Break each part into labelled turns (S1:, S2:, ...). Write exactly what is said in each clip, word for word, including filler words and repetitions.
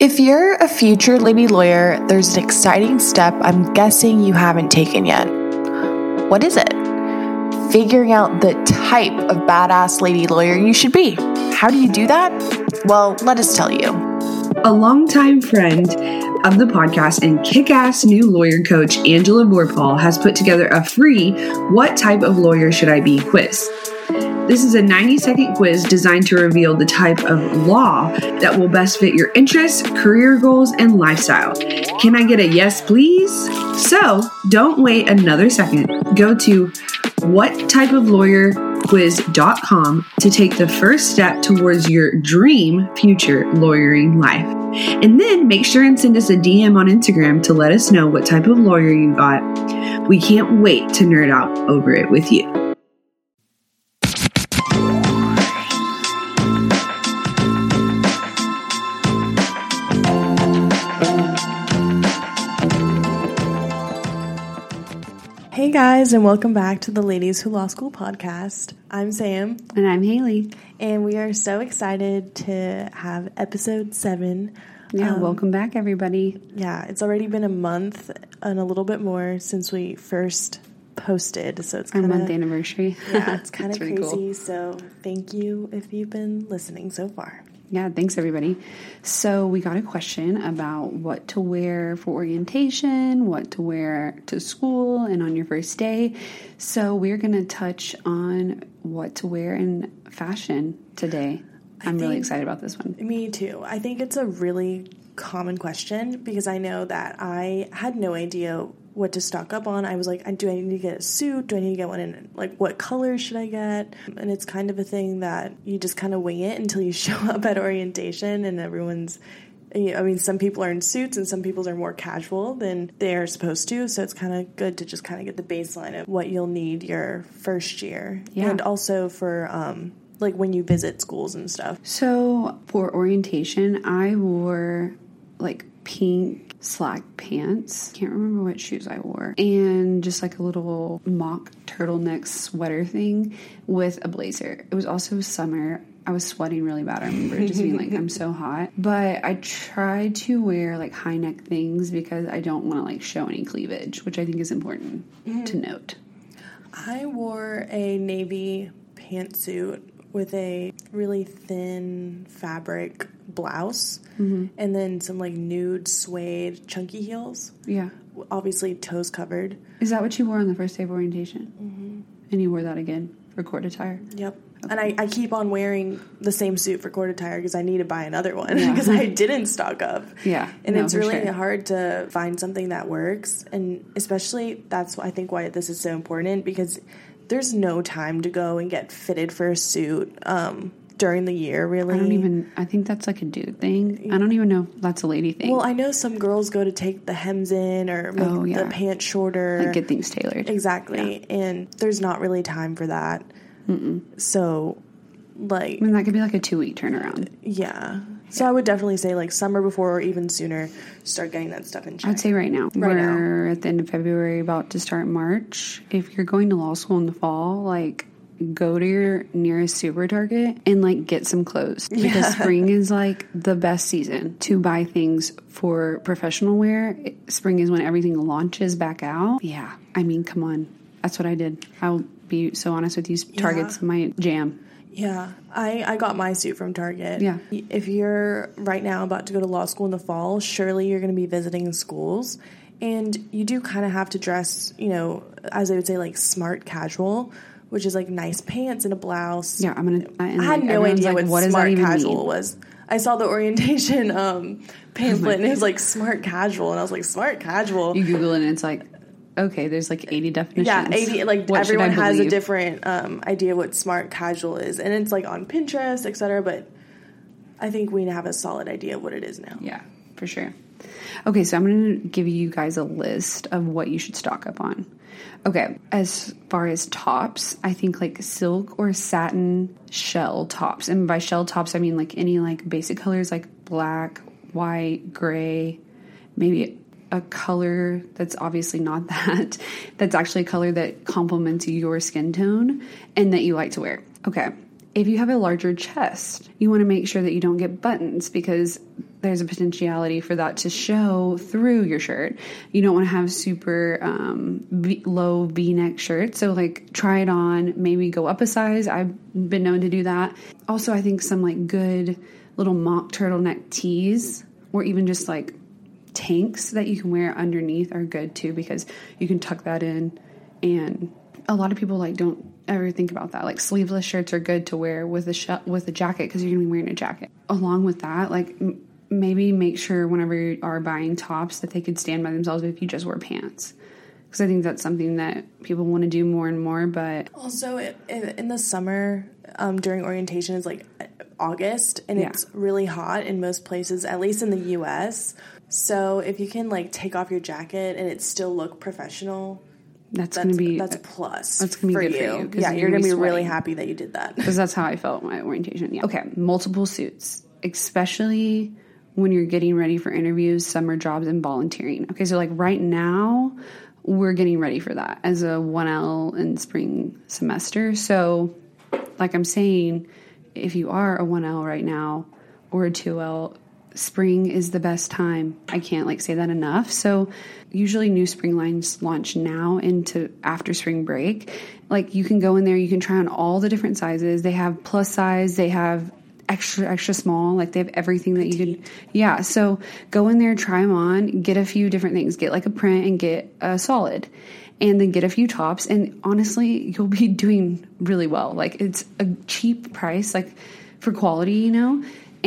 S1: If you're a future lady lawyer, there's an exciting step I'm guessing you haven't taken yet. What is it? Figuring out the type of badass lady lawyer you should be. How do you do that? Well, let us tell you.
S2: A longtime friend of the podcast and kick-ass new lawyer coach, Angela Vorpahl, has put together a free What Type of Lawyer Should I Be quiz. This is a ninety-second quiz designed to reveal the type of law that will best fit your interests, career goals, and lifestyle. Can I get a yes, please? So don't wait another second. Go to what type of lawyer quiz dot com to take the first step towards your dream future lawyering life. And then make sure and send us a D M on Instagram to let us know what type of lawyer you got. We can't wait to nerd out over it with you.
S1: Hey guys, and welcome back to the Ladies Who Law School podcast. I'm Sam.
S2: And I'm Haley.
S1: And we are so excited to have episode seven.
S2: Yeah,
S1: um,
S2: welcome back, everybody.
S1: Yeah, it's already been a month and a little bit more since we first posted. So it's
S2: our
S1: kinda,
S2: month anniversary.
S1: Yeah, it's kind of
S2: really
S1: crazy.
S2: Cool.
S1: So thank you if you've been listening so far.
S2: Yeah, thanks everybody. So we got a question about what to wear for orientation, what to wear to school and on your first day. So we're going to touch on what to wear in fashion today. I'm think, really excited about this one.
S1: Me too. I think it's a really common question because I know that I had no idea what to stock up on. I was like, do I need to get a suit? Do I need to get one in, like, what color should I get? And it's kind of a thing that you just kind of wing it until you show up at orientation and everyone's, I mean, some people are in suits and some people are more casual than they're supposed to. So it's kind of good to just kind of get the baseline of what you'll need your first year.
S2: Yeah.
S1: And also for, um, like when you visit schools and stuff.
S2: So for orientation, I wore like pink slack pants. Can't remember what shoes I wore. And just like a little mock turtleneck sweater thing with a blazer. It was also summer. I was sweating really bad. I remember just being like, I'm so hot. But I tried to wear like high neck things because I don't want to like show any cleavage, which I think is important mm. to note.
S1: I wore a navy pantsuit with a really thin fabric blouse mm-hmm. and then some like nude suede chunky heels.
S2: Yeah.
S1: Obviously toes covered.
S2: Is that what you wore on the first day of orientation?
S1: Mm-hmm.
S2: And you wore that again for court attire?
S1: Yep. Okay. And I, I keep on wearing the same suit for court attire because I need to buy another one because yeah. I didn't stock up.
S2: Yeah.
S1: And
S2: no,
S1: it's really
S2: sure.
S1: hard to find something that works. And especially that's I think why this is so important because there's no time to go and get fitted for a suit um, during the year, really.
S2: I don't even, I think that's like a dude thing. I don't even know if that's a lady thing.
S1: Well, I know some girls go to take the hems in or make oh, yeah. the pants shorter.
S2: Like get things tailored.
S1: Exactly. Yeah. And there's not really time for that. Mm-mm. So, like...
S2: I mean, that could be like a two-week turnaround.
S1: Yeah. So I would definitely say, like, summer before or even sooner, start getting that stuff in check.
S2: I'd say right now.
S1: Right
S2: We're
S1: now.
S2: at the end of February, about to start March. If you're going to law school in the fall, like, go to your nearest super Target and, like, get some clothes. Because yeah. spring is, like, the best season to buy things for professional wear. Spring is when everything launches back out. Yeah. I mean, come on. That's what I did. I'll be so honest with you. Target's yeah. my jam.
S1: Yeah, I, I got my suit from Target.
S2: Yeah.
S1: If you're right now about to go to law school in the fall, surely you're going to be visiting schools. And you do kind of have to dress, you know, as I would say, like smart casual, which is like nice pants and a blouse.
S2: Yeah, I'm going to...
S1: I had like, no idea like, what, what smart casual mean? was. I saw the orientation um, pamphlet and it was like smart casual. And I was like, smart casual?
S2: You Google it and it's like... Okay, there's like eighty definitions.
S1: Yeah, eighty. Like what everyone has a different um, idea what smart casual is, and it's like on Pinterest, et cetera. But I think we have a solid idea of what it is now.
S2: Yeah, for sure. Okay, so I'm going to give you guys a list of what you should stock up on. Okay, as far as tops, I think like silk or satin shell tops, and by shell tops I mean like any like basic colors like black, white, gray, maybe a color that's obviously not that, that's actually a color that complements your skin tone and that you like to wear. Okay, if you have a larger chest, you want to make sure that you don't get buttons because there's a potentiality for that to show through your shirt. You don't want to have super um, v- low V-neck shirts. So like try it on, maybe go up a size. I've been known to do that. Also, I think some like good little mock turtleneck tees or even just like tanks that you can wear underneath are good too, because you can tuck that in. And a lot of people like don't ever think about that. Like sleeveless shirts are good to wear with a sh- with a jacket because you're gonna be wearing a jacket. Along with that, like m- maybe make sure whenever you are buying tops that they could stand by themselves if you just wear pants. Because I think that's something that people want to do more and more. But
S1: also it, it, in the summer um, during orientation is like August, and yeah. it's really hot in most places, at least in the U S. So if you can like take off your jacket and it still look professional,
S2: that's,
S1: that's
S2: going to be
S1: that's a plus.
S2: That's going to be
S1: for
S2: good
S1: you.
S2: for you.
S1: Yeah,
S2: you're,
S1: you're going to be
S2: sweating.
S1: really happy that you did that.
S2: Because that's how I felt my orientation. Yeah. Okay, multiple suits, especially when you're getting ready for interviews, summer jobs, and volunteering. Okay, so like right now, we're getting ready for that as a one L in spring semester. So like I'm saying, if you are a one L right now or a two L, spring is the best time. I can't like say that enough. So usually new spring lines launch now into after spring break. Like you can go in there, you can try on all the different sizes. They have plus size, they have extra, extra small, like they have everything that you can. Yeah. So go in there, try them on, get a few different things, get like a print and get a solid, and then get a few tops. And honestly, you'll be doing really well. Like it's a cheap price, like for quality, you know,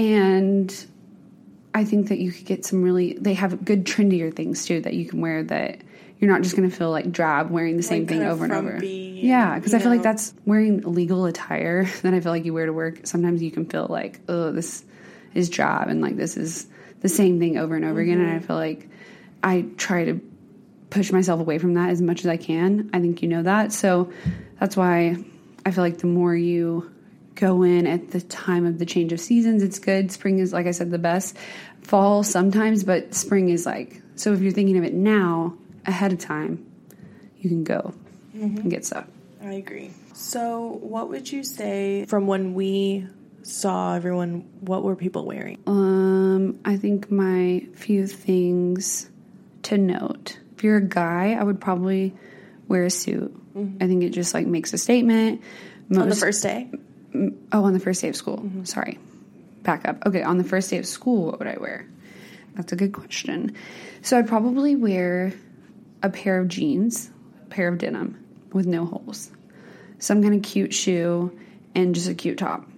S2: and I think that you could get some really, they have good trendier things too that you can wear that you're not just going to feel like drab wearing the same
S1: like
S2: thing over and over.
S1: Frumpy,
S2: yeah, because I feel
S1: know.
S2: like that's wearing legal attire that I feel like you wear to work. Sometimes you can feel like, oh, this is drab and like this is the same thing over and over mm-hmm. again. And I feel like I try to push myself away from that as much as I can. I think you know that. So that's why I feel like the more you go in at the time of the change of seasons, it's good. Spring is, like I said, the best. Fall sometimes, but spring is like, so if you're thinking of it now, ahead of time, you can go mm-hmm. and get stuff.
S1: I agree. So what would you say from when we saw everyone, what were people wearing?
S2: Um, I think my few things to note. If you're a guy, I would probably wear a suit. Mm-hmm. I think it just like makes a statement.
S1: Most, on the first day?
S2: Oh, on the first day of school. Mm-hmm. Sorry. Back up. Okay, on the first day of school, what would I wear? That's a good question. So I'd probably wear a pair of jeans, a pair of denim with no holes, some kind of cute shoe, and just a cute top.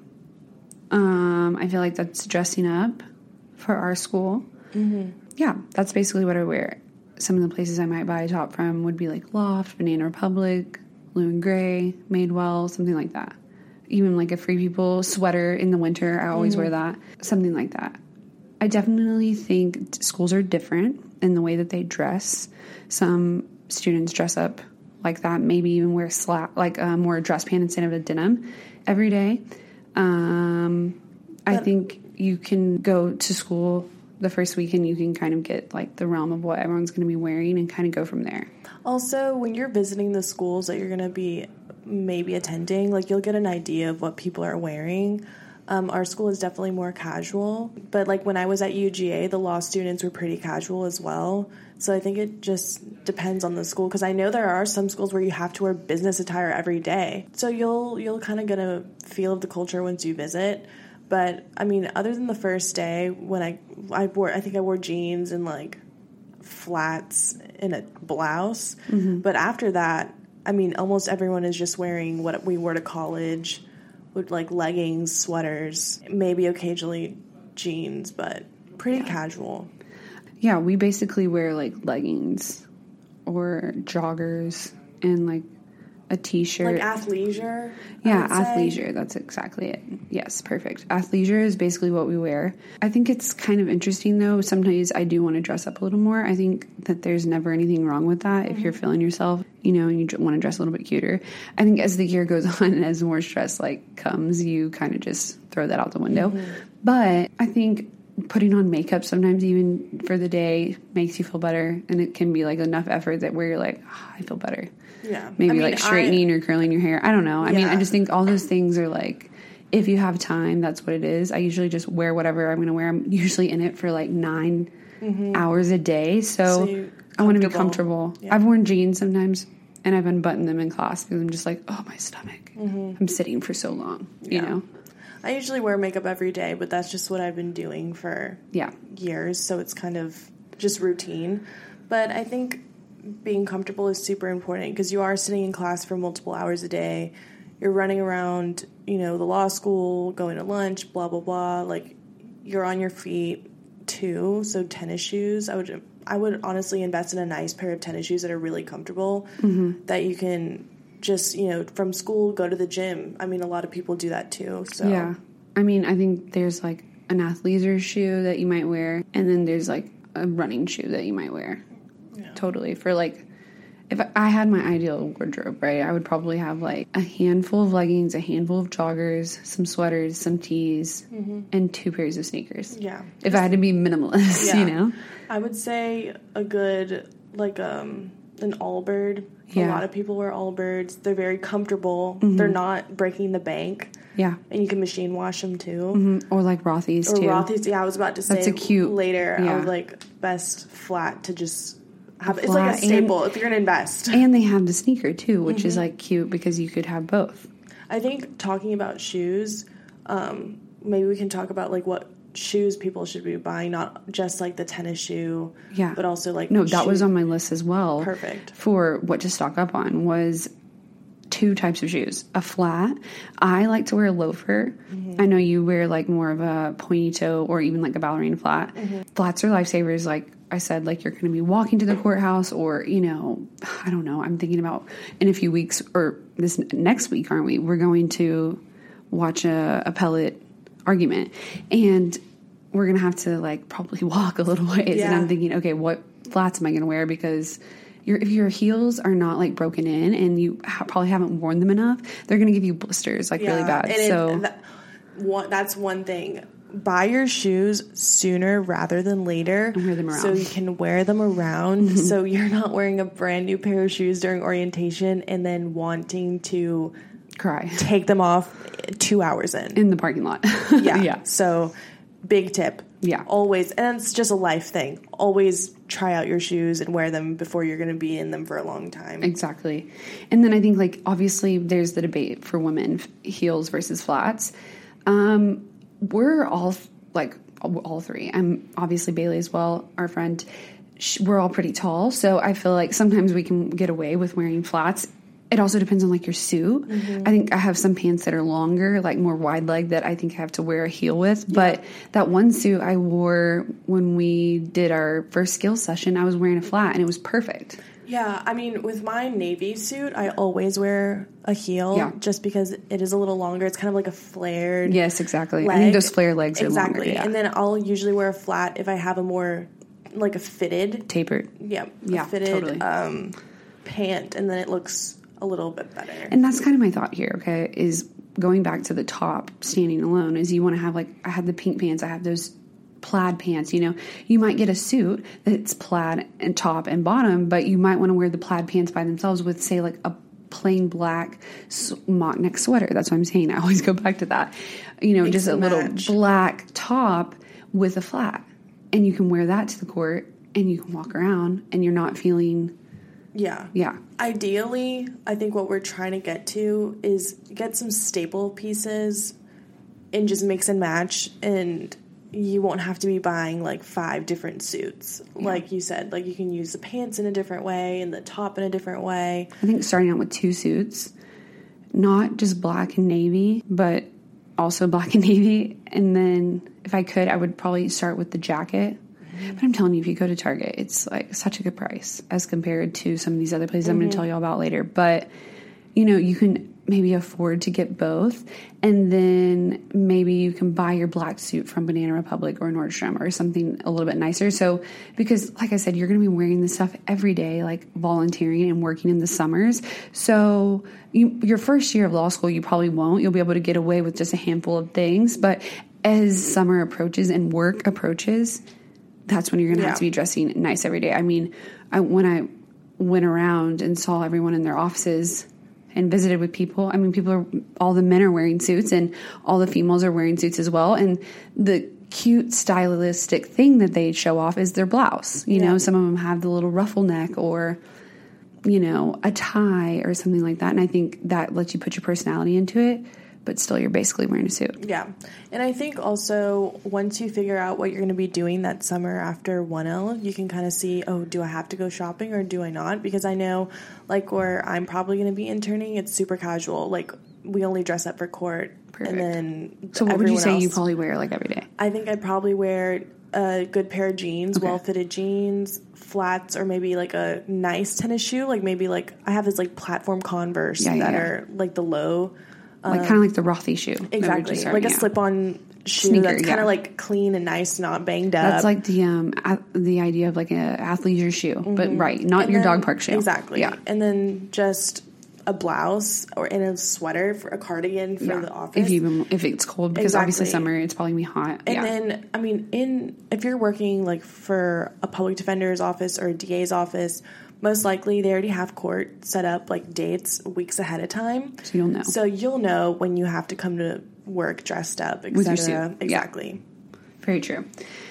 S2: Um, I feel like that's dressing up for our school. Mm-hmm. Yeah, that's basically what I wear. Some of the places I might buy a top from would be like Loft, Banana Republic, Blue and Gray, Madewell, something like that. Even like a Free People sweater in the winter, I always mm-hmm. wear that. Something like that. I definitely think schools are different in the way that they dress. Some students dress up like that, maybe even wear slap, like uh, more dress pant instead of a denim every day. Um, I think you can go to school the first week and you can kind of get like the realm of what everyone's going to be wearing and kind of go from there.
S1: Also, when you're visiting the schools that you're going to be maybe attending, like you'll get an idea of what people are wearing. Um, our school is definitely more casual, but like when I was at U G A, the law students were pretty casual as well. So I think it just depends on the school, because I know there are some schools where you have to wear business attire every day. So you'll you'll kind of get a feel of the culture once you visit. But I mean, other than the first day when I I wore I think I wore jeans and like flats and a blouse. Mm-hmm. But after that, I mean, almost everyone is just wearing what we wore to college. With like leggings, sweaters, maybe occasionally jeans, but pretty yeah. casual.
S2: Yeah, we basically wear like leggings or joggers and like a t-shirt.
S1: Like athleisure?
S2: Yeah, athleisure. That's exactly it. Yes, perfect. Athleisure is basically what we wear. I think it's kind of interesting though. Sometimes I do want to dress up a little more. I think that there's never anything wrong with that. Mm-hmm. If you're feeling yourself, you know, and you want to dress a little bit cuter. I think as the year goes on and as more stress like comes, you kind of just throw that out the window. Mm-hmm. But I think putting on makeup sometimes even for the day makes you feel better, and it can be like enough effort that where you're like, oh, I feel better.
S1: Yeah.
S2: Maybe
S1: I mean,
S2: like straightening
S1: I,
S2: or curling your hair. I don't know. I
S1: yeah.
S2: mean, I just think all those things are like if you have time, that's what it is. I usually just wear whatever I'm going to wear. I'm usually in it for like nine mm-hmm. hours a day. So, so I want to be comfortable. Yeah. I've worn jeans sometimes and I've unbuttoned them in class because I'm just like, oh, my stomach. Mm-hmm. I'm sitting for so long, yeah. you know?
S1: I usually wear makeup every day, but that's just what I've been doing for
S2: yeah.
S1: years. So it's kind of just routine. But I think being comfortable is super important because you are sitting in class for multiple hours a day. You're running around, you know, the law school, going to lunch, blah, blah, blah. Like, you're on your feet, too. So tennis shoes, I would I would honestly invest in a nice pair of tennis shoes that are really comfortable, mm-hmm. that you can just, you know, from school, go to the gym. I mean, a lot of people do that, too. So
S2: yeah. I mean, I think there's, like, an athleisure shoe that you might wear, and then there's, like, a running shoe that you might wear. Yeah. Totally. For, like... If I had my ideal wardrobe, right, I would probably have, like, a handful of leggings, a handful of joggers, some sweaters, some tees, mm-hmm. and two pairs of sneakers.
S1: Yeah.
S2: If I had to be minimalist, yeah. you know?
S1: I would say a good, like, um, an Allbird. Yeah. A lot of people wear Allbirds. They're very comfortable. Mm-hmm. They're not breaking the bank.
S2: Yeah.
S1: And you can machine wash them, too.
S2: Mm-hmm. Or, like, Rothy's,
S1: or
S2: too.
S1: Or Rothy's, yeah, I was about to say
S2: That's a cute,
S1: later.
S2: Yeah.
S1: I was like, best flat to just... Have, it's like a staple and, if you're going to invest.
S2: And they have the sneaker, too, which mm-hmm. is, like, cute because you could have both.
S1: I think talking about shoes, um, maybe we can talk about, like, what shoes people should be buying, not just, like, the tennis shoe,
S2: yeah.
S1: but also, like...
S2: No, that shoe. was on my list as well.
S1: Perfect.
S2: For what to stock up on was two types of shoes. A flat. I like to wear a loafer. Mm-hmm. I know you wear, like, more of a pointy toe or even, like, a ballerina flat. Mm-hmm. Flats are lifesavers, like... I said, like, you're going to be walking to the courthouse or, you know, I don't know. I'm thinking about in a few weeks or this next week, aren't we? We're going to watch a appellate argument and we're going to have to, like, probably walk a little ways. Yeah. And I'm thinking, okay, what flats am I going to wear? Because your if your heels are not, like, broken in and you ha- probably haven't worn them enough, they're going to give you blisters, like, yeah. really bad.
S1: And
S2: so
S1: it, that, one, that's one thing. Buy your shoes sooner rather than later
S2: and wear them around.
S1: So you can wear them around. Mm-hmm. So you're not wearing a brand new pair of shoes during orientation and then wanting to
S2: cry,
S1: take them off two hours in.
S2: In the parking lot.
S1: yeah.
S2: yeah.
S1: So big tip.
S2: Yeah.
S1: Always, and it's just a life thing. Always try out your shoes and wear them before you're going to be in them for a long time.
S2: Exactly. And then I think, like, obviously there's the debate for women, heels versus flats. Um... We're all, like, all three. I'm obviously Bailey as well, our friend. We're all pretty tall, so I feel like sometimes we can get away with wearing flats. It also depends on, like, your suit. Mm-hmm. I think I have some pants that are longer, like more wide leg, that I think I have to wear a heel with. Yeah. But that one suit I wore when we did our first skills session, I was wearing a flat, and it was perfect.
S1: Yeah, I mean, with my navy suit, I always wear a heel yeah. just because it is a little longer. It's kind of like a flared
S2: Yes, exactly.
S1: leg.
S2: I think those flare legs
S1: exactly.
S2: are longer. Exactly.
S1: Yeah. And then I'll usually wear a flat if I have a more, like a fitted.
S2: Tapered.
S1: Yeah.
S2: Yeah,
S1: a fitted
S2: totally.
S1: um, pant, and then it looks a little bit better.
S2: And that's kind of my thought here, okay, is going back to the top, standing alone, is you want to have, like, I have the pink pants, I have those plaid pants, you know. You might get a suit that's plaid and top and bottom, but you might want to wear the plaid pants by themselves with, say, like a plain black mock neck sweater. That's what I'm saying. I always go back to that. You know,
S1: Makes
S2: just a little
S1: match.
S2: black top with a flat. And you can wear that to the court and you can walk around and you're not feeling...
S1: Yeah.
S2: Yeah.
S1: Ideally, I think what we're trying to get to is get some staple pieces and just mix and match, and you won't have to be buying like five different suits. Yeah. Like you said, like you can use the pants in a different way and the top in a different way.
S2: I think starting out with two suits, not just black and navy, but also black and navy. And then if I could, I would probably start with the jacket. Mm-hmm. But I'm telling you, if you go to Target, it's like such a good price as compared to some of these other places mm-hmm. I'm going to tell you all about later. But, you know, you can maybe afford to get both, and then maybe you can buy your black suit from Banana Republic or Nordstrom or something a little bit nicer. So, because like I said, you're going to be wearing this stuff every day, like volunteering and working in the summers. So you, your first year of law school, you probably won't. You'll be able to get away with just a handful of things. But as summer approaches and work approaches, that's when you're going to yeah. have to be dressing nice every day. I mean, I, when I went around and saw everyone in their offices and visited with people. I mean, people are, all the men are wearing suits and all the females are wearing suits as well. And the cute stylistic thing that they show off is their blouse. You yeah. know, some of them have the little ruffle neck or, you know, a tie or something like that. And I think that lets you put your personality into it, but still you're basically wearing a suit.
S1: Yeah. And I think also once you figure out what you're going to be doing that summer after one L, you can kind of see, oh, do I have to go shopping or do I not? Because I know, like, where I'm probably going to be interning, it's super casual. Like, we only dress up for court. Perfect. And then
S2: so what would you say
S1: else,
S2: you probably wear, like, every day?
S1: I think I'd probably wear a good pair of jeans,
S2: okay.
S1: well-fitted jeans, flats, or maybe, like, a nice tennis shoe. Like, maybe, like, I have this, like, platform Converse
S2: yeah, yeah,
S1: that
S2: yeah.
S1: are, like, the low...
S2: Like, um, kind of like the Rothy shoe.
S1: Exactly. Like a slip-on shoe Sneaker, that's kind of, yeah. like, clean and nice, not banged up.
S2: That's like the um a- the idea of, like, a athleisure shoe. Mm-hmm. But, right, not and your then, dog park shoe.
S1: Exactly.
S2: Yeah.
S1: And then just a blouse or in a sweater, for a cardigan for yeah. the office.
S2: If you if it's cold, because
S1: exactly.
S2: obviously summer, it's probably going to be hot.
S1: And
S2: yeah.
S1: then, I mean, in if you're working, like, for a public defender's office or a D A's office, most likely they already have court set up, like, dates weeks ahead of time.
S2: So you'll know.
S1: So you'll know when you have to come to work dressed up, et
S2: with
S1: cetera.
S2: Your suit.
S1: Exactly.
S2: Yeah. Very true.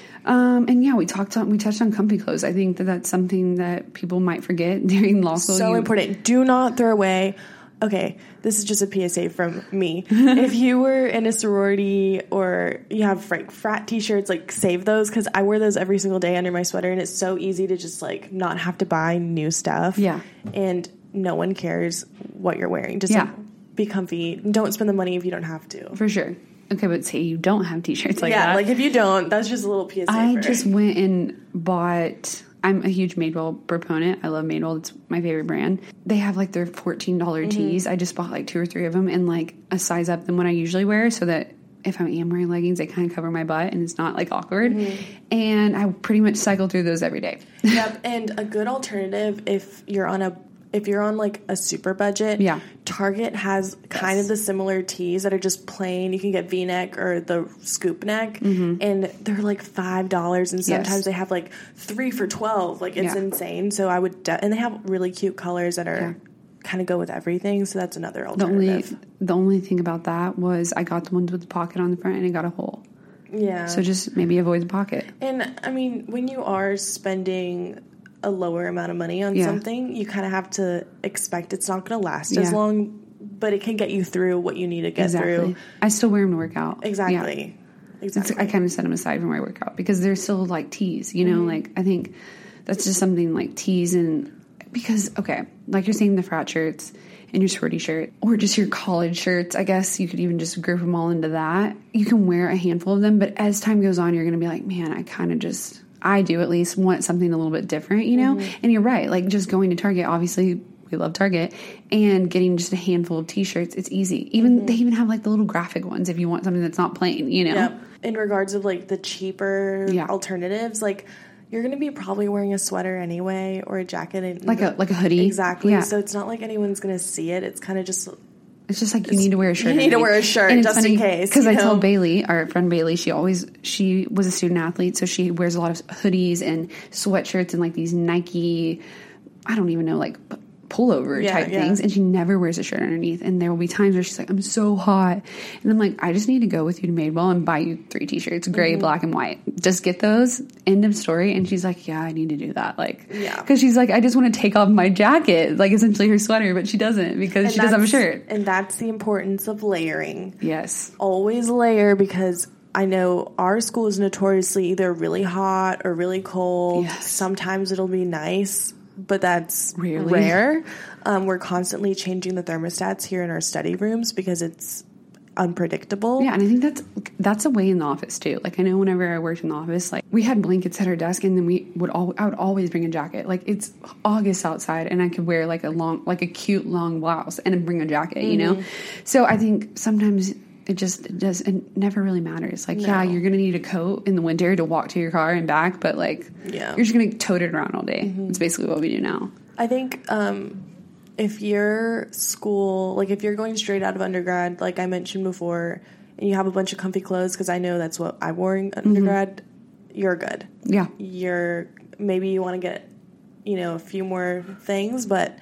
S2: Um, and yeah, we talked on, we touched on comfy clothes. I think that that's something that people might forget during law school.
S1: So
S2: you,
S1: important. Do not throw away. Okay, this is just a P S A from me. If you were in a sorority or you have, like, frat t-shirts, like, save those, because I wear those every single day under my sweater, and it's so easy to just, like, not have to buy new stuff.
S2: Yeah.
S1: And no one cares what you're wearing. Just,
S2: yeah.
S1: like, be comfy. Don't spend the money if you don't have to.
S2: For sure. Okay, but say you don't have t-shirts like
S1: yeah,
S2: that.
S1: Yeah, like, if you don't, that's just a little P S A
S2: I
S1: for
S2: just went and bought... I'm a huge Madewell proponent. I love Madewell. It's my favorite brand. They have, like, their fourteen dollars mm-hmm. tees. I just bought, like, two or three of them and, like, a size up than what I usually wear so that if I am wearing leggings, they kind of cover my butt and it's not, like, awkward. Mm-hmm. And I pretty much cycle through those every day.
S1: Yep. And a good alternative if you're on a if you're on, like, a super budget,
S2: yeah.
S1: Target has kind yes. of the similar tees that are just plain. You can get V-neck or the scoop neck, mm-hmm. and they're, like, five dollars, and sometimes yes. they have, like, three for twelve. Like, it's yeah. insane. So I would... De- and they have really cute colors that are... Yeah. kind of go with everything, so that's another alternative.
S2: The only, the only thing about that was I got the ones with the pocket on the front and it got a hole.
S1: Yeah.
S2: So just maybe avoid the pocket.
S1: And, I mean, when you are spending... a lower amount of money on
S2: yeah.
S1: something, you kind of have to expect it's not going to last
S2: yeah.
S1: as long, but it can get you through what you need to get
S2: exactly.
S1: through.
S2: I still wear them to work out.
S1: Exactly.
S2: Yeah.
S1: Exactly.
S2: It's, I kind of set them aside from my workout because they're still, like, tees, you know, mm-hmm. like, I think that's just something like tees and because, okay, like you're saying the frat shirts and your sorority shirt or just your college shirts, I guess you could even just group them all into that. You can wear a handful of them, but as time goes on, you're going to be like, man, I kind of just... I do at least want something a little bit different, you know? Mm-hmm. And you're right. Like, just going to Target, obviously, we love Target, and getting just a handful of T-shirts, it's easy. Even, mm-hmm. they even have, like, the little graphic ones if you want something that's not plain, you know?
S1: Yep. In regards of, like, the cheaper
S2: yeah.
S1: alternatives, like, you're going to be probably wearing a sweater anyway or a jacket. And,
S2: like a like a hoodie.
S1: Exactly.
S2: Yeah.
S1: So it's not like anyone's going to see it. It's kind of just...
S2: It's just like you need to wear a shirt.
S1: You need to wear a shirt just funny, in case.
S2: Because I tell Bailey, our friend Bailey, she always, she was a student athlete, so she wears a lot of hoodies and sweatshirts and like these Nike, I don't even know, like pullover
S1: yeah,
S2: type
S1: yeah.
S2: things. And she never wears a shirt underneath. And there will be times where she's like, I'm so hot. And I'm like, I just need to go with you to Madewell and buy you three t-shirts, gray, mm-hmm. black, and white. Just get those. End of story. And she's like, yeah, I need to do that. Like,
S1: yeah.
S2: Because she's like, I just want to take off my jacket, like essentially her sweater, but she doesn't because and she doesn't have a shirt.
S1: And that's the importance of layering.
S2: Yes.
S1: Always layer because I know our school is notoriously either really hot or really cold.
S2: Yes.
S1: Sometimes it'll be nice, but that's
S2: Rarely.
S1: rare. Um, we're constantly changing the thermostats here in our study rooms because it's unpredictable.
S2: Yeah, and I think that's that's a way in the office too. Like I know whenever I worked in the office, like we had blankets at our desk, and then we would all I would always bring a jacket. Like it's August outside, and I could wear like a long, like a cute long blouse and bring a jacket. Mm-hmm. You know, so I think sometimes. It just it does. It never really matters. Like, no. yeah, you're gonna need a coat in the winter to walk to your car and back, but like,
S1: yeah.
S2: you're just gonna tote it around all day. Mm-hmm. It's basically what we do now.
S1: I think um, if your school, like if you're going straight out of undergrad, like I mentioned before, and you have a bunch of comfy clothes, because I know that's what I wore in undergrad, mm-hmm. you're good.
S2: Yeah,
S1: you're maybe you want to get, you know, a few more things, but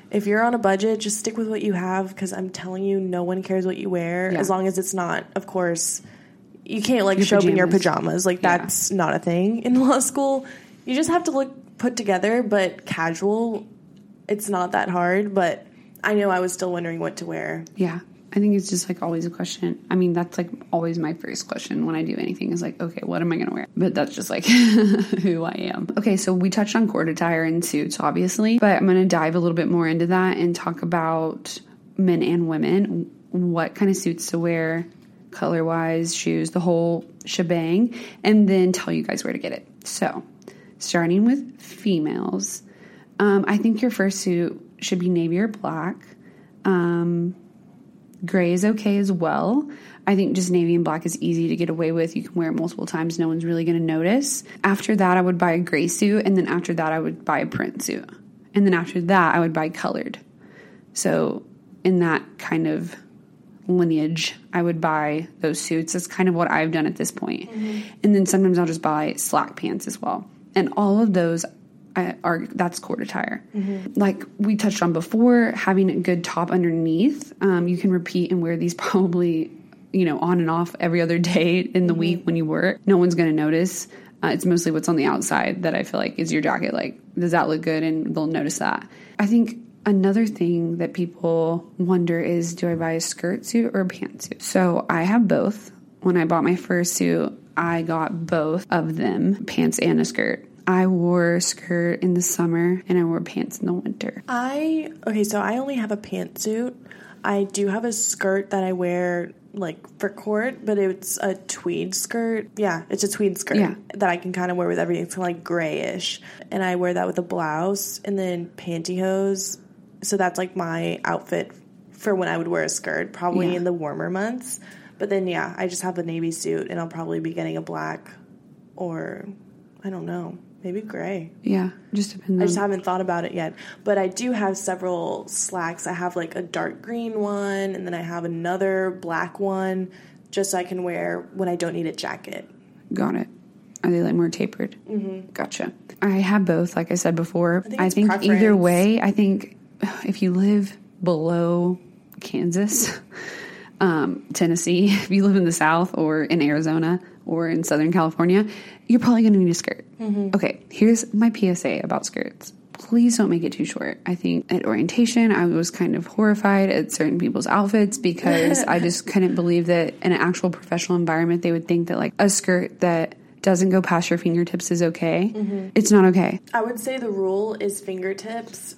S1: if you're on a budget, just stick with what you have, because I'm telling you, no one cares what you wear,
S2: Yeah.
S1: as long as it's not, of course, you can't, like,
S2: Your
S1: show up in your
S2: pajamas.
S1: pajamas. Like,
S2: Yeah.
S1: that's not a thing in law school. You just have to look put together, but casual, it's not that hard. But I know I was still wondering what to wear.
S2: Yeah. I think it's just, like, always a question. I mean, that's, like, always my first question when I do anything is, like, okay, what am I going to wear? But that's just, like, who I am. Okay, so we touched on court attire and suits, obviously. But I'm going to dive a little bit more into that and talk about men and women, what kind of suits to wear, color-wise, shoes, the whole shebang, and then tell you guys where to get it. So, starting with females, um, I think your first suit should be navy or black. Um... Gray is okay as well. I think just navy and black is easy to get away with. You can wear it multiple times. No one's really going to notice. After that, I would buy a gray suit. And then after that, I would buy a print suit. And then after that, I would buy colored. So in that kind of lineage, I would buy those suits. That's kind of what I've done at this point. Mm-hmm. And then sometimes I'll just buy slack pants as well. And all of those are, that's court attire. Mm-hmm. Like we touched on before, having a good top underneath, um, you can repeat and wear these probably, you know, on and off every other day in the mm-hmm. week when you work. No one's going to notice. Uh, it's mostly what's on the outside that I feel like is your jacket. Like, does that look good? And they'll notice that. I think another thing that people wonder is, do I buy a skirt suit or a pantsuit? So I have both. When I bought my first suit, I got both of them, pants and a skirt. I wore a skirt in the summer and I wore pants in the winter.
S1: I, okay, so I only have a pantsuit. I do have a skirt that I wear like for court, but it's a tweed skirt. Yeah, it's a tweed skirt
S2: yeah.
S1: that I can kind of wear with everything. It's kind of like grayish. And I wear that with a blouse and then pantyhose. So that's like my outfit for when I would wear a skirt, probably yeah. in the warmer months. But then, yeah, I just have a navy suit and I'll probably be getting a black or, I don't know. Maybe gray.
S2: Yeah, just depends.
S1: I just haven't thought about it yet. But I do have several slacks. I have like a dark green one, and then I have another black one, just so I can wear when I don't need a jacket.
S2: Got it. Are they like more tapered?
S1: Mm-hmm.
S2: Gotcha. I have both, like I said before.
S1: I think,
S2: I think
S1: preference.
S2: Either way, I think if you live below Kansas, um, Tennessee, if you live in the South or in Arizona or in Southern California, you're probably going to need a skirt. Mm-hmm. Okay, here's my P S A about skirts. Please don't make it too short. I think at orientation, I was kind of horrified at certain people's outfits because I just couldn't believe that in an actual professional environment, they would think that like a skirt that doesn't go past your fingertips is okay. Mm-hmm. It's not okay.
S1: I would say the rule is fingertips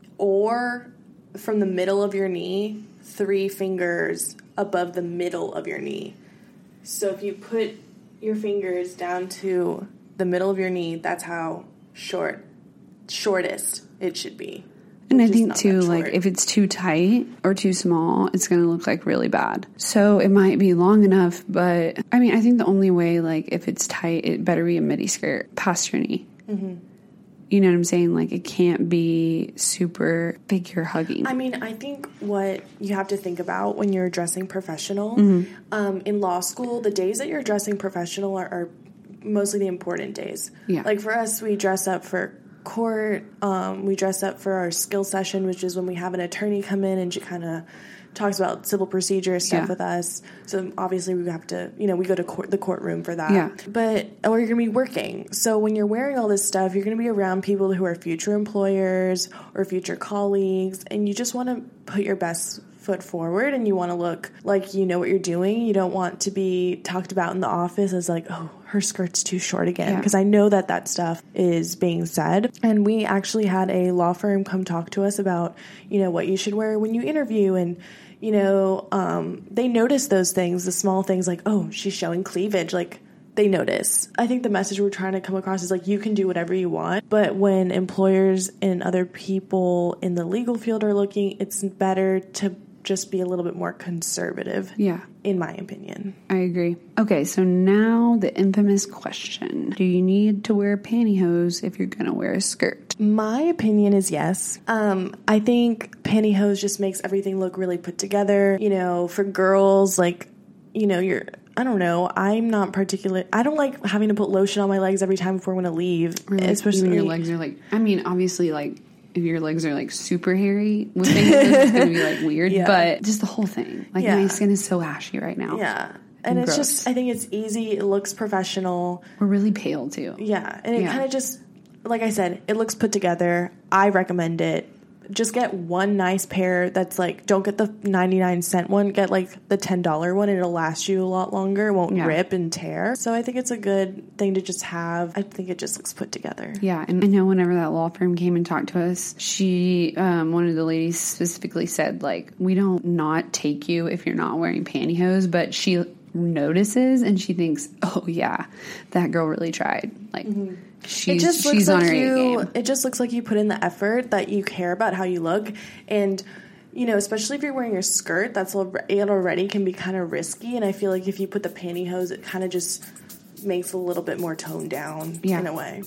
S1: or from the middle of your knee, three fingers above the middle of your knee. So if you put your fingers down to the middle of your knee, that's how short, shortest it should be.
S2: And I think too, like if it's too tight or too small, it's going to look like really bad. So it might be long enough, but I mean, I think the only way, like if it's tight, it better be a midi skirt past your knee. Mm-hmm. You know what I'm saying? Like it can't be super figure hugging.
S1: I mean, I think what you have to think about when you're dressing professional, mm-hmm. um, in law school, the days that you're dressing professional are, are mostly the important days.
S2: Yeah.
S1: Like for us, we dress up for court. Um, we dress up for our skill session, which is when we have an attorney come in and she kind of talks about civil procedure stuff yeah. with us. So obviously we have to, you know, we go to court, the courtroom for that.
S2: Yeah.
S1: But, or you're going to be working. So when you're wearing all this stuff, you're going to be around people who are future employers or future colleagues, and you just want to put your best foot forward and you want to look like you know what you're doing. You don't want to be talked about in the office as like, oh, her skirt's too short again. Because yeah. I know that that stuff is being said. And we actually had a law firm come talk to us about, you know, what you should wear when you interview. And, you know, um, they notice those things, the small things like, oh, she's showing cleavage. Like, they notice. I think the message we're trying to come across is like, you can do whatever you want. But when employers and other people in the legal field are looking, it's better to just be a little bit more conservative.
S2: Yeah.
S1: In my opinion.
S2: I agree. Okay, so now the infamous question. Do you need to wear pantyhose if you're going to wear a skirt?
S1: My opinion is yes. Um, I think pantyhose just makes everything look really put together. You know, for girls, like, you know, you're, I don't know, I'm not particular. I don't like having to put lotion on my legs every time before I want to leave.
S2: Or like
S1: especially
S2: when your legs are like, I mean, obviously, like, if your legs are like super hairy with pantyhose, it's going to be like weird. Yeah. But just the whole thing. Like yeah. my skin is so ashy right now.
S1: Yeah. And, and it's gross. just, I think it's easy. It looks professional.
S2: We're really pale too.
S1: Yeah. And it yeah. kind of just, like I said, it looks put together. I recommend it. Just get one nice pair that's like, don't get the ninety-nine cent one. Get like the ten dollar one. It'll last you a lot longer. It won't yeah. rip and tear. So I think it's a good thing to just have. I think it just looks put together.
S2: Yeah. And I know whenever that law firm came and talked to us, she, um, one of the ladies specifically said, like, we don't not take you if you're not wearing pantyhose, but she notices and she thinks, oh yeah, that girl really tried. Like, mm-hmm. She's,
S1: it just looks
S2: she's
S1: like
S2: on her
S1: you,
S2: game.
S1: It just looks like you put in the effort, that you care about how you look. And, you know, especially if you're wearing your skirt, that's it already can be kind of risky. And I feel like if you put the pantyhose, it kind of just makes it a little bit more toned down yeah. in a way.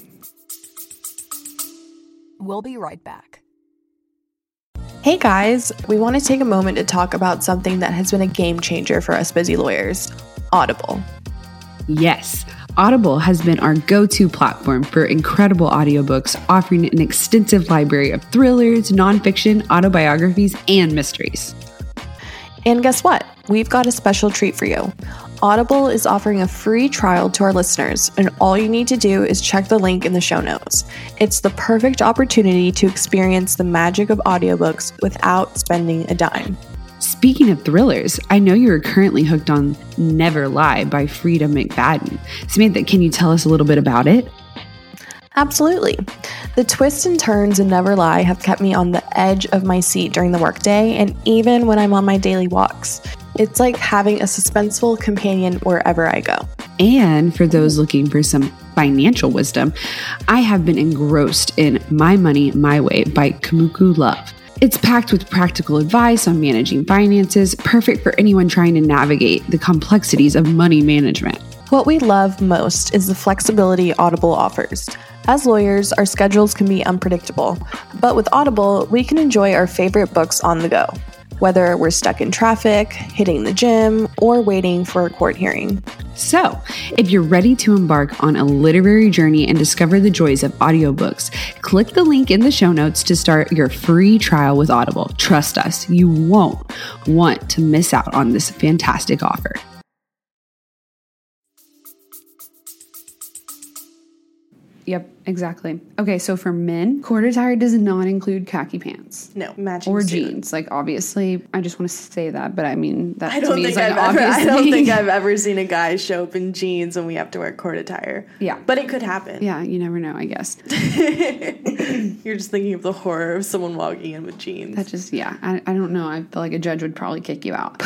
S3: We'll be right back.
S1: Hey guys, we want to take a moment to talk about something that has been a game changer for us busy lawyers, Audible.
S2: Yes. Audible has been our go-to platform for incredible audiobooks, offering an extensive library of thrillers, nonfiction, autobiographies, and mysteries.
S1: And guess what? We've got a special treat for you. Audible is offering a free trial to our listeners, and all you need to do is check the link in the show notes. It's the perfect opportunity to experience the magic of audiobooks without spending a dime.
S2: Speaking of thrillers, I know you are currently hooked on Never Lie by Frida McFadden. Samantha, can you tell us a little bit about it?
S1: Absolutely. The twists and turns in Never Lie have kept me on the edge of my seat during the workday and even when I'm on my daily walks. It's like having a suspenseful companion wherever I go.
S2: And for those looking for some financial wisdom, I have been engrossed in My Money, My Way by Kumiko Love. It's packed with practical advice on managing finances, perfect for anyone trying to navigate the complexities of money management.
S1: What we love most is the flexibility Audible offers. As lawyers, our schedules can be unpredictable, but with Audible, we can enjoy our favorite books on the go, whether we're stuck in traffic, hitting the gym, or waiting for a court hearing.
S2: So, if you're ready to embark on a literary journey and discover the joys of audiobooks, click the link in the show notes to start your free trial with Audible. Trust us, you won't want to miss out on this fantastic offer. Yep, exactly. Okay, so for men, court attire does not include khaki pants.
S1: No, matching
S2: or
S1: suit.
S2: jeans. Like, obviously, I just want to say that, but I mean, that
S1: I
S2: to
S1: don't
S2: me
S1: think
S2: is like
S1: I've
S2: obviously.
S1: Ever, I don't think I've ever seen a guy show up in jeans when we have to wear court attire.
S2: Yeah.
S1: But it could happen.
S2: Yeah, you never know, I guess.
S1: You're just thinking of the horror of someone walking in with jeans.
S2: That just, yeah, I, I don't know. I feel like a judge would probably kick you out.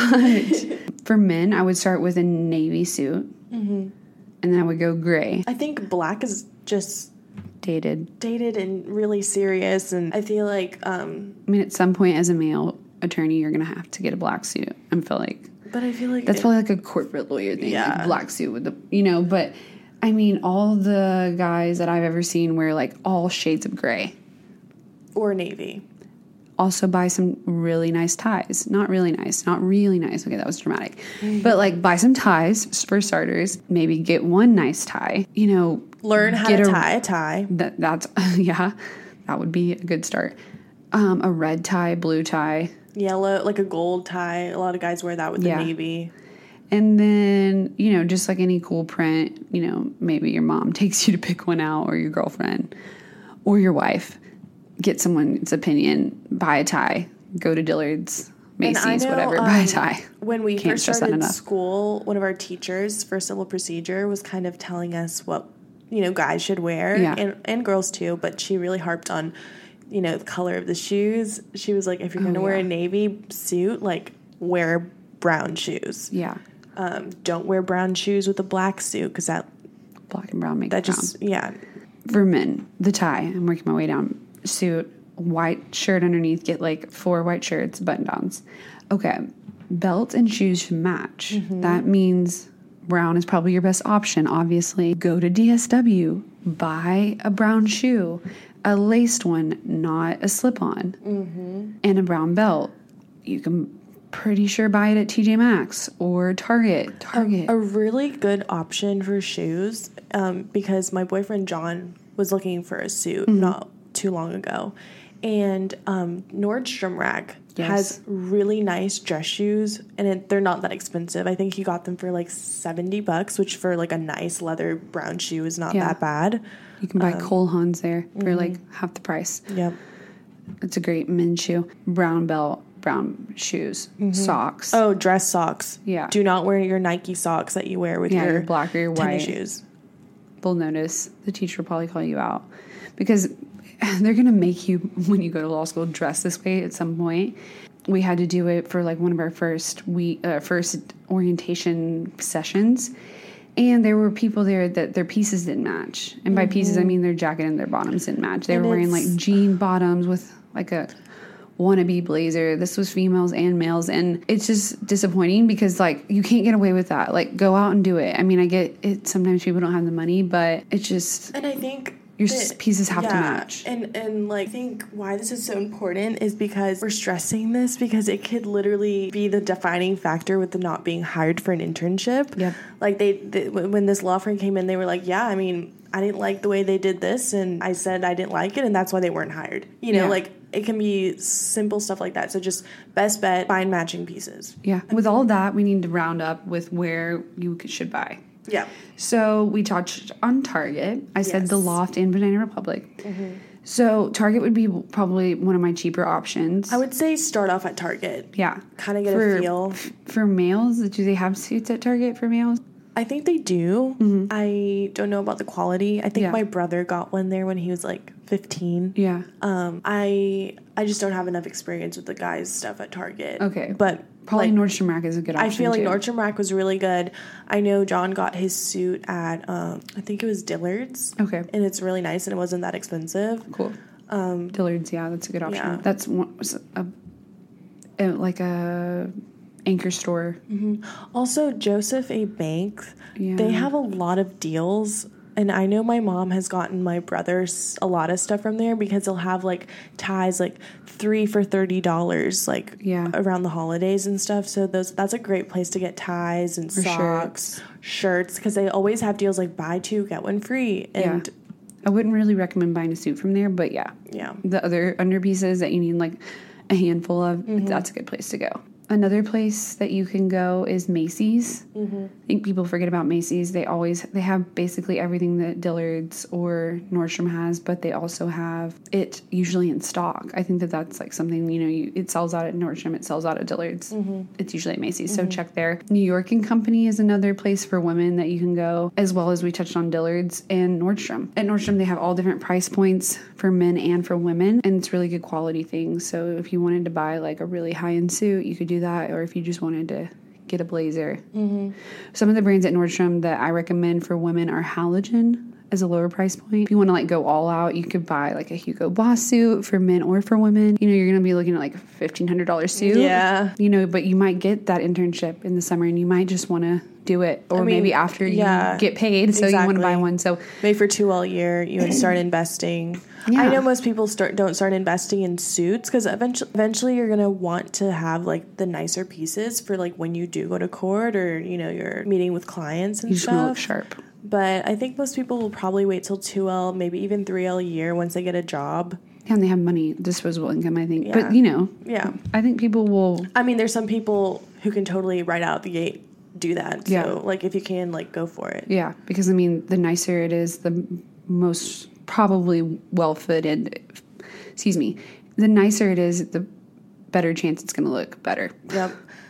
S2: But for men, I would start with a navy suit. Mm-hmm. And then I would go gray.
S1: I think black is just...
S2: Dated.
S1: Dated and really serious. And I feel like... Um,
S2: I mean, at some point as a male attorney, you're going to have to get a black suit. I feel like...
S1: But I feel like...
S2: That's
S1: it,
S2: probably like a corporate lawyer thing.
S1: Yeah.
S2: Like black suit with the... You know, but... I mean, all the guys that I've ever seen wear like all shades of gray.
S1: Or navy.
S2: Also buy some really nice ties. Not really nice. Not really nice. Okay, that was dramatic. Mm-hmm. But like buy some ties for starters. Maybe get one nice tie. You know...
S1: Learn how to a, tie a tie.
S2: That that's yeah, that would be a good start. Um, a red tie, blue tie,
S1: yellow, like a gold tie. A lot of guys wear that with the yeah. navy.
S2: And then you know, just like any cool print, you know, maybe your mom takes you to pick one out, or your girlfriend, or your wife. Get someone's opinion. Buy a tie. Go to Dillard's, Macy's, know, whatever. Um, buy a tie.
S1: When we Can't first started school, one of our teachers for civil procedure was kind of telling us what. You know, guys should wear,
S2: yeah.
S1: and, and girls too, but she really harped on, you know, the color of the shoes. She was like, if you're going to oh, wear yeah. a navy suit, like, wear brown shoes.
S2: Yeah.
S1: Um, don't wear brown shoes with a black suit, because that...
S2: Black and brown make
S1: that
S2: brown.
S1: just, yeah.
S2: For men, the tie. I'm working my way down. Suit, white shirt underneath. Get, like, four white shirts, button-downs. Okay. Belt and shoes should match. Mm-hmm. That means... Brown is probably your best option, obviously. Go to D S W. Buy a brown shoe. A laced one, not a slip-on. Mm-hmm. And a brown belt. You can pretty sure buy it at T J Maxx or Target. Target.
S1: A, a really good option for shoes, um, because my boyfriend John was looking for a suit mm-hmm. not too long ago. And um, Nordstrom Rack
S2: Yes.
S1: has really nice dress shoes, and it, they're not that expensive. I think he got them for like seventy bucks, which for like a nice leather brown shoe is not
S2: Yeah.
S1: that bad.
S2: You can buy
S1: Um,
S2: Cole Haans there for
S1: mm-hmm.
S2: like half the price.
S1: Yep.
S2: It's a great men's shoe. Brown belt, brown shoes, socks.
S1: Oh, dress socks.
S2: Yeah.
S1: Do not wear your Nike socks that you wear with
S2: Yeah,
S1: your,
S2: your black or your
S1: tennis
S2: white.
S1: shoes.
S2: They'll notice. The teacher will probably call you out because they're going to make you, when you go to law school, dress this way at some point. We had to do it for like one of our first week, uh, first orientation sessions. And there were people there that their pieces didn't match. And by pieces, I mean their jacket and their bottoms didn't match. They
S1: And
S2: were wearing
S1: it's-
S2: like jean bottoms with like a wannabe blazer. This was females and males. And it's just disappointing because like you can't get away with that. Like go out and do it. I mean, I get it. Sometimes people don't have the money, but it's just...
S1: And I think
S2: Your
S1: that-
S2: s- pieces have to
S1: yeah,
S2: match.
S1: And and like I think why this is so important is because we're stressing this because it could literally be the defining factor with the not being hired for an internship.
S2: Yep.
S1: Like they, they when this law firm came in, they were like, yeah, I mean, I didn't like the way they did this, and I said I didn't like it, and that's why they weren't hired. You know,
S2: Yeah.
S1: like it can be simple stuff like that. So just best bet, find matching pieces.
S2: Yeah. With all of that, we need to round up with where you should buy.
S1: Yeah.
S2: So we touched on Target. I said
S1: Yes.
S2: the Loft and Banana Republic. So Target would be probably one of my cheaper options.
S1: I would say start off at Target.
S2: yeah.
S1: Kind of get
S2: For-
S1: a feel.
S2: For males, do they have suits at Target for males?
S1: I think they do. I don't know about the quality. I think
S2: Yeah.
S1: my brother got one there when he was like fifteen.
S2: Yeah.
S1: Um, I I just don't have enough experience with the guys' stuff at Target.
S2: Okay.
S1: But
S2: Probably
S1: like,
S2: Nordstrom Rack is a good option
S1: I feel like
S2: too.
S1: Nordstrom Rack was really good. I know John got his suit at um, I think it was Dillard's.
S2: Okay.
S1: And it's really nice and it wasn't that expensive.
S2: Cool. Um, Dillard's, yeah, that's a good option.
S1: yeah.
S2: That's one, was a, a like a anchor store.
S1: Also, Joseph A. Banks,
S2: Yeah.
S1: they have a lot of deals. And I know my mom has gotten my brothers a lot of stuff from there because they'll have like ties like three for thirty dollars like
S2: Yeah.
S1: around the holidays and stuff. So those that's a great place to get ties and
S2: Or
S1: socks, shirts because they always have deals like buy two get one free. And
S2: I wouldn't really recommend buying a suit from there, but yeah.
S1: yeah,
S2: The other underpieces that you need like a handful of,
S1: Mm-hmm.
S2: that's a good place to go. Another place that you can go is Macy's.
S1: Mm-hmm.
S2: I think people forget about Macy's. They always, they have basically everything that Dillard's or Nordstrom has, but they also have it usually in stock. I think that that's like something, you know, you, it sells out at Nordstrom, it sells out at Dillard's.
S1: Mm-hmm.
S2: It's usually at Macy's, so check there. New York and Company is another place for women that you can go, as well as we touched on Dillard's and Nordstrom. At Nordstrom, they have all different price points for men and for women, and it's really good quality things. So if you wanted to buy like a really high-end suit, you could do that, or if you just wanted to get a blazer. Mm-hmm. Some of the brands at Nordstrom that I recommend for women are Halogen as a lower price point. If you want to like go all out, you could buy like a Hugo Boss suit for men or for women. You know, you're going to be looking at like a fifteen hundred dollars suit.
S1: Yeah.
S2: You know, but you might get that internship in the summer and you might just want to do it. Or
S1: I mean,
S2: maybe after
S1: yeah,
S2: you get paid, so you want to buy
S1: exactly.
S2: one. So
S1: maybe for two all year you would start investing.
S2: Yeah.
S1: I know most people start don't start investing in suits because eventually, eventually you're gonna want to have like the nicer pieces for like when you do go to court or you know you're meeting with clients and
S2: you just want to look
S1: stuff.
S2: sharp.
S1: But I think most people will probably wait till two L, maybe even three L a year once they get a job.
S2: Yeah, and they have money, disposable income, I think.
S1: Yeah.
S2: But, you know,
S1: Yeah.
S2: I think people will...
S1: I mean, there's some people who can totally right out the gate do that. So,
S2: Yeah.
S1: like, if you can, like, go for it.
S2: Yeah, because, I mean, the nicer it is, the most probably well-fitted... Excuse me. The nicer it is, the better chance it's going to look better.
S1: Yep.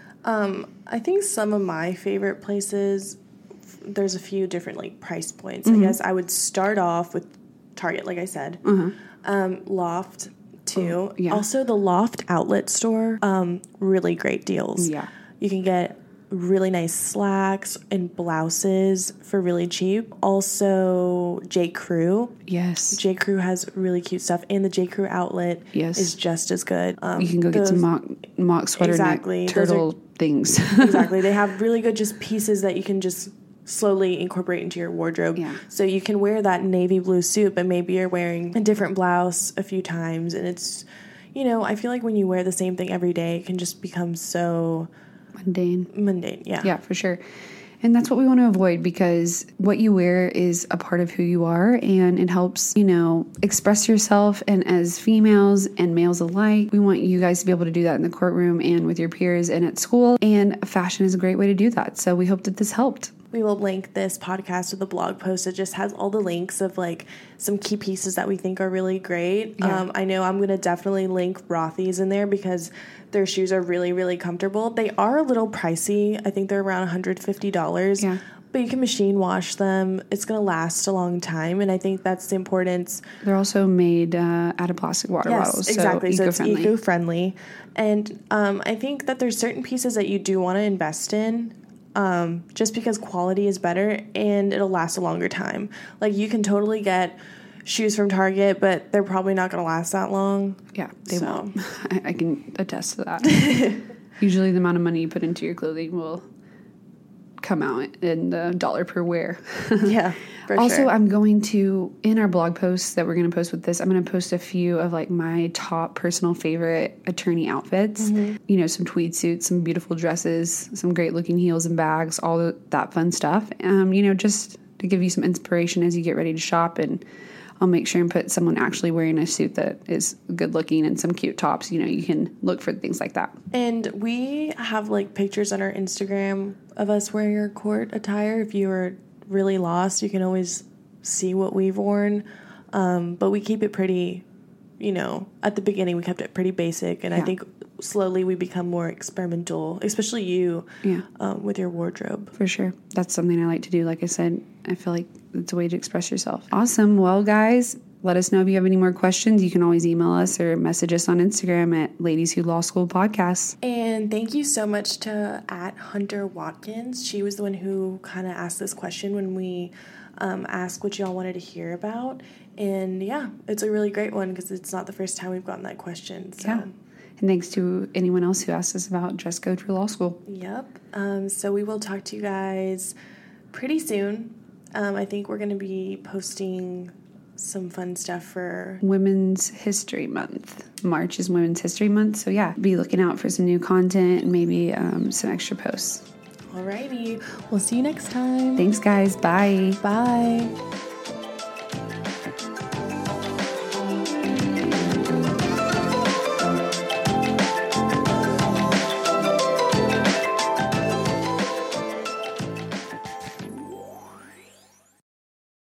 S1: Um, I think some of my favorite places, there's a few different, like, price points.
S2: Mm-hmm.
S1: I guess I would start off with Target, like I said.
S2: Uh-huh.
S1: Um, Loft, too.
S2: yeah.
S1: Also, the Loft outlet store, um, really great deals.
S2: Yeah.
S1: You can get really nice slacks and blouses for really cheap. Also, J. Crew.
S2: Yes.
S1: J. Crew has really cute stuff, and the J. Crew outlet
S2: Yes.
S1: is just as good. Um,
S2: You can go get some
S1: those-
S2: mock, mock sweater
S1: Exactly.
S2: neck
S1: Those
S2: turtle things.
S1: Exactly. They have really good just pieces that you can just slowly incorporate into your wardrobe.
S2: Yeah.
S1: So you can wear that navy blue suit, but maybe you're wearing a different blouse a few times. And it's, you know, I feel like when you wear the same thing every day, it can just become so
S2: Mundane.
S1: mundane. Yeah.
S2: Yeah, for sure. And that's what we want to avoid, because what you wear is a part of who you are, and it helps, you know, express yourself. And as females and males alike, we want you guys to be able to do that in the courtroom and with your peers and at school. And fashion is a great way to do that. So we hope that this helped.
S1: We will link this podcast with a blog post. It just has all the links of like some key pieces that we think are really great. Yeah. Um, I know I'm going to definitely link Rothy's in there because their shoes are really, really comfortable. They are a little pricey. I think they're around one hundred fifty dollars. Yeah. But you can machine wash them. It's going to last a long time. And I think that's the importance.
S2: They're also made uh, out of plastic water
S1: yes,
S2: bottles.
S1: Exactly.
S2: So,
S1: so it's eco-friendly. And um, I think that there's certain pieces that you do want to invest in. Um, just because quality is better and it'll last a longer time. Like, you can totally get shoes from Target, but they're probably not going to last that long.
S2: Yeah, they so. won't. I, I can attest to that. Usually the amount of money you put into your clothing will come out in the dollar per wear.
S1: Yeah, for
S2: also,
S1: sure.
S2: I'm going to, in our blog posts that we're going to post with this, I'm going to post a few of like my top personal favorite attorney outfits. Mm-hmm. You know, some tweed suits, some beautiful dresses, some great looking heels and bags, all the, that fun stuff. Um, you know, just to give you some inspiration as you get ready to shop. And I'll make sure and put someone actually wearing a suit that is good looking and some cute tops. You know, you can look for things like that.
S1: And we have like pictures on our Instagram of us wearing our court attire. If you are really lost, you can always see what we've worn. Um, but we keep it pretty, you know, at the beginning we kept it pretty basic. And yeah. I think slowly we become more experimental, especially you yeah. um, with your wardrobe.
S2: For sure. That's something I like to do. Like I said, I feel like it's a way to express yourself. Awesome. Well, guys, let us know if you have any more questions. You can always email us or message us on Instagram at Ladies Who Law School Podcast.
S1: And thank you so much to at Hunter Watkins. She was the one who kind of asked this question when we um, asked what y'all wanted to hear about. And yeah, it's a really great one because it's not the first time we've gotten that question. So.
S2: Yeah. And thanks to anyone else who asked us about dress code for law school.
S1: Yep. Um, so we will talk to you guys pretty soon. Um, I think we're going to be posting some fun stuff for
S2: Women's History Month. March is Women's History Month. So yeah, be looking out for some new content and maybe um, some extra posts.
S1: Alrighty. We'll see you next time.
S2: Thanks, guys. Bye.
S1: Bye.